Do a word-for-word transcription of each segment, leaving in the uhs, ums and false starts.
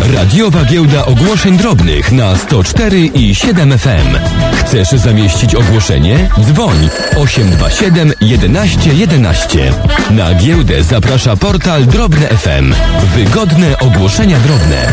Radiowa giełda ogłoszeń drobnych na sto cztery i siedem F M. Chcesz zamieścić ogłoszenie? Dzwoń osiem dwa siedem jedenaście jedenaście. Na giełdę zaprasza portal Drobne F M. Wygodne ogłoszenia drobne.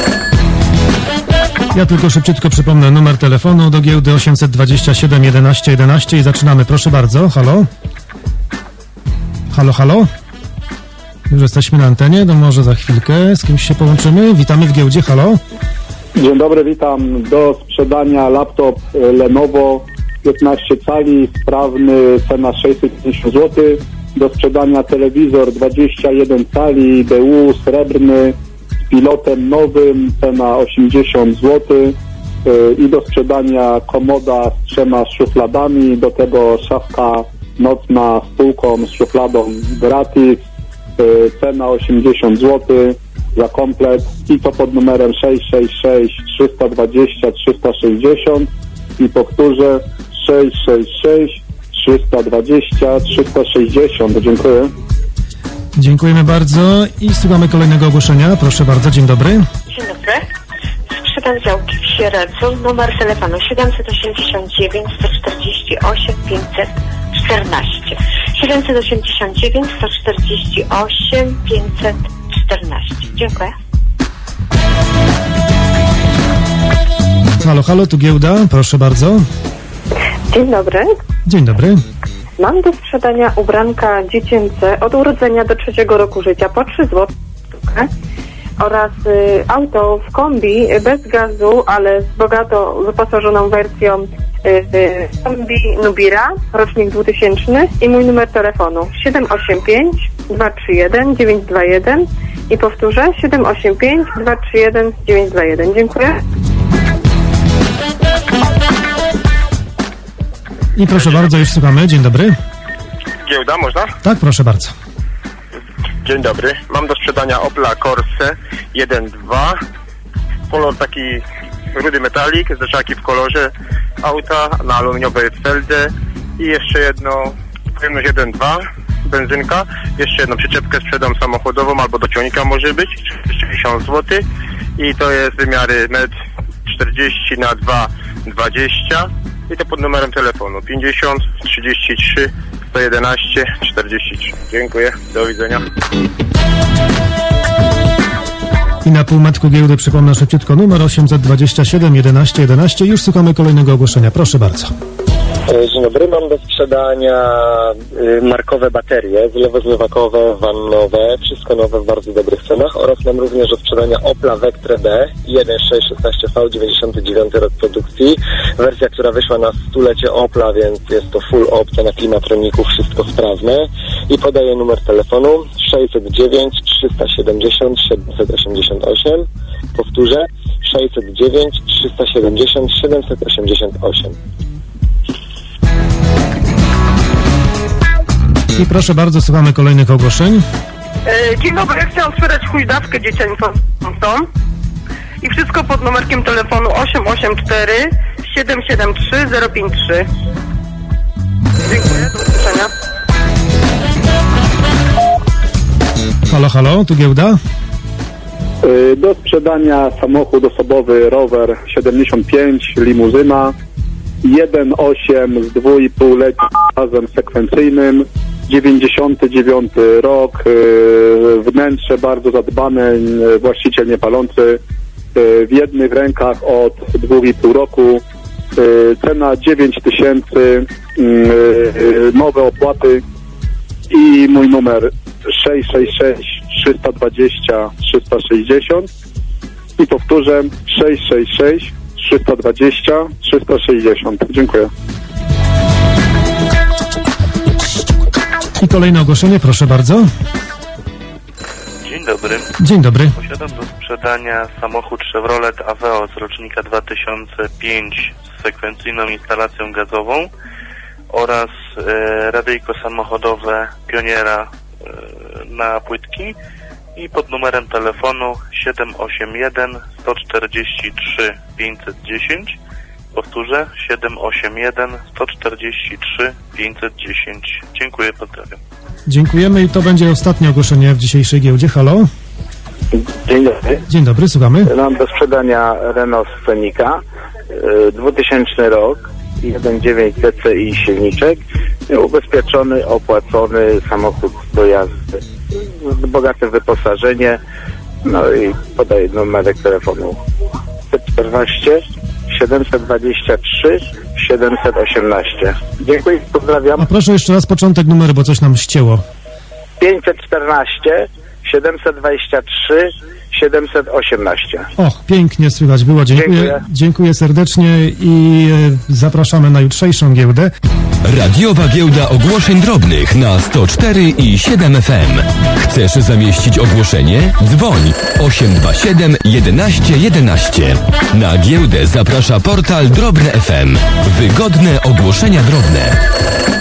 Ja tylko szybciutko przypomnę numer telefonu do giełdy osiem dwa siedem jedenaście jedenaście i zaczynamy. Proszę bardzo. Halo? Halo, halo? Już jesteśmy na antenie, to może za chwilkę z kimś się połączymy. Witamy w giełdzie, halo? Dzień dobry, witam. Do sprzedania laptop Lenovo piętnaście cali, sprawny, cena sześćset pięćdziesiąt złotych. Do sprzedania telewizor dwadzieścia jeden cali, B U, srebrny, z pilotem nowym, cena osiemdziesiąt złotych. I do sprzedania komoda z trzema szufladami, do tego szafka nocna z półką, z szufladą gratis, cena osiemdziesiąt złotych za komplet i to pod numerem sześć sześć sześć trzysta dwadzieścia trzysta sześćdziesiąt i powtórzę sześć sześć sześć trzysta dwadzieścia trzysta sześćdziesiąt. Dziękuję. Dziękujemy bardzo i słuchamy kolejnego ogłoszenia. Proszę bardzo, dzień dobry. Dzień dobry. Sprzedam działki w Sieradzu, numer telefonu siedemset osiemdziesiąt dziewięć sto czterdzieści osiem pięćset czternaście. siedemset osiemdziesiąt dziewięć sto czterdzieści osiem pięćset czternaście. Dziękuję. Halo, halo, tu giełda, proszę bardzo. Dzień dobry. Dzień dobry. Mam do sprzedania ubranka dziecięce od urodzenia do trzeciego roku życia po trzy złote oraz y, auto w kombi bez gazu, ale z bogato wyposażoną wersją y, y, kombi Nubira, rocznik dwutysięczny i mój numer telefonu siedem osiem pięć dwa trzy jeden dziewięć dwa jeden i powtórzę siedem osiem pięć dwa trzy jeden dziewięć dwa jeden. Dziękuję. I proszę bardzo, już słuchamy. Dzień dobry. Giełda, można? Tak, proszę bardzo. Dzień dobry. Mam do sprzedania Opla Corsa jeden dwa. Kolor taki rudy metalik, zderzaki w kolorze auta na aluminiowej feldzie i jeszcze jedno pojemność jeden dwa, benzynka. Jeszcze jedną przyczepkę sprzedam samochodową albo do ciągnika może być, sześćdziesiąt złotych i to jest wymiary metr czterdzieści na dwa dwadzieścia i to pod numerem telefonu pięćdziesiąt trzydzieści trzy sto jedenaście czterdzieści trzy. Dziękuję, do widzenia. I na półmetku giełdy przypomnę szybciutko numer osiem dwa siedem jedenaście jedenaście. Już szukamy kolejnego ogłoszenia. Proszę bardzo. Dzień dobry, mam do sprzedania y, markowe baterie, zlewo-zlewakowe, wannowe, wszystko nowe w bardzo dobrych cenach oraz mam również do sprzedania Opla Vectre B jeden sześć szesnaście V dziewięćdziesiąty dziewiąty rok produkcji, wersja, która wyszła na stulecie Opla, więc jest to full opcja na klimatroniku, wszystko sprawne i podaję numer telefonu sześćset dziewięć trzysta siedemdziesiąt siedemset osiemdziesiąt osiem, powtórzę sześćset dziewięć trzysta siedemdziesiąt siedemset osiemdziesiąt osiem. I proszę bardzo, słuchamy kolejnych ogłoszeń. Dzień dobry, ja chciałam sprzedać hujdawkę dziecięcą i wszystko pod numerkiem telefonu osiem osiem cztery siedem siedem trzy zero pięć trzy. Dziękuję, do usłyszenia. Halo, halo, tu giełda. Do sprzedania samochód osobowy Rover siedemdziesiąt pięć, limuzyna jeden osiem z dwa i pół letnim gazem sekwencyjnym, dziewięćdziesiąty dziewiąty rok, wnętrze bardzo zadbane, właściciel niepalący, w jednych rękach od dwóch i pół roku, cena dziewięć tysięcy, nowe opłaty i mój numer sześć sześć sześć trzysta dwadzieścia trzysta sześćdziesiąt i powtórzę sześć sześć sześć trzysta dwadzieścia trzysta sześćdziesiąt. Dziękuję. I kolejne ogłoszenie, proszę bardzo. Dzień dobry. Dzień dobry. Posiadam do sprzedania samochód Chevrolet Aveo z rocznika dwa tysiące piątego z sekwencyjną instalacją gazową oraz e, radyjko samochodowe Pioniera e, na płytki i pod numerem telefonu siedem osiem jeden sto czterdzieści trzy pięćset dziesięć. Powtórzę siedem osiem jeden sto czterdzieści trzy pięćset dziesięć. Dziękuję, pozdrawiam. Dziękujemy i to będzie ostatnie ogłoszenie w dzisiejszej giełdzie. Halo? Dzień dobry. Dzień dobry, słuchamy. Mam do sprzedania Renault Scenica, yy, dwutysiętny rok, jeden przecinek dziewięć D C I silniczek, ubezpieczony, opłacony samochód do jazdy, bogate wyposażenie, no i podaję numerek telefonu czternaście siedemset dwadzieścia trzy siedemset osiemnaście. Dziękuję, pozdrawiam. A proszę jeszcze raz początek numeru, bo coś nam ścięło. pięćset czternaście siedemset dwadzieścia trzy siedemset osiemnaście. Och, pięknie słychać było. Dziękuję, Dziękuję. dziękuję serdecznie i e, zapraszamy na jutrzejszą giełdę. Radiowa giełda ogłoszeń drobnych na sto cztery i siedem F M. Chcesz zamieścić ogłoszenie? Dzwoń osiem dwa siedem jedenaście jedenaście. Na giełdę zaprasza portal Drobne F M. Wygodne ogłoszenia drobne.